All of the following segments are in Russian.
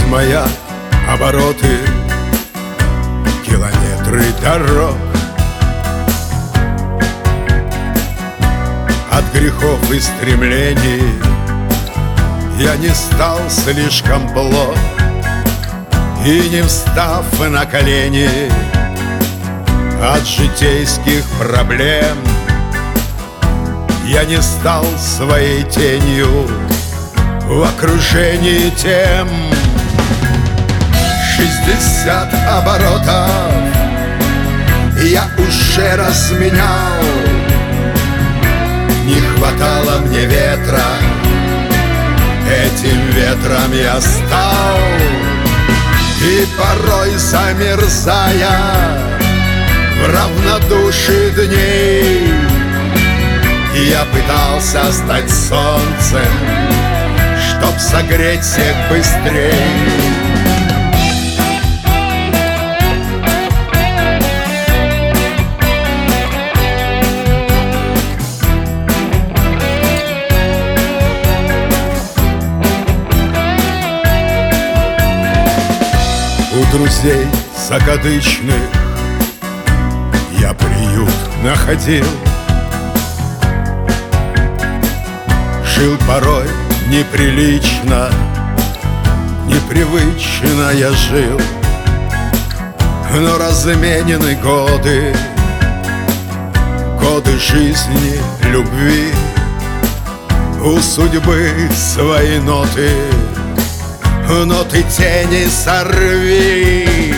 моя обороты, километры дорог. От грехов и стремлений я не стал слишком плох, и не встав на колени от житейских проблем, я не стал своей тенью в окружении тем. 60 оборотов я уже разменял, не хватало мне ветра, этим ветром я стал. И порой замерзая в равнодушии дней, я пытался стать солнцем, чтоб согреть всех быстрей. У друзей закадычных я приют находил, жил порой неприлично, непривычно я жил, но разменены годы, годы жизни, любви, у судьбы свои ноты, ноты тени сорви.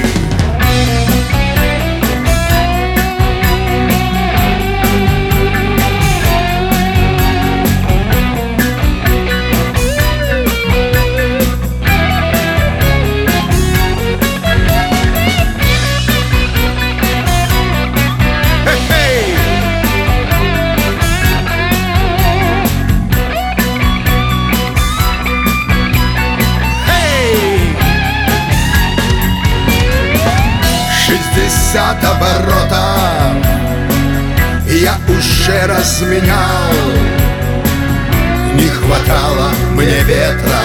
Оборота я уже разменял, не хватало мне ветра,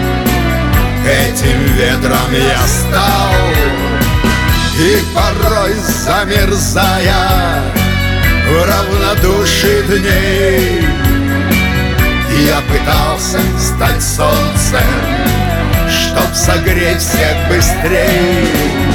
этим ветром я стал. И порой замерзая в равнодушии дней, я пытался стать солнцем, чтоб согреть всех быстрей.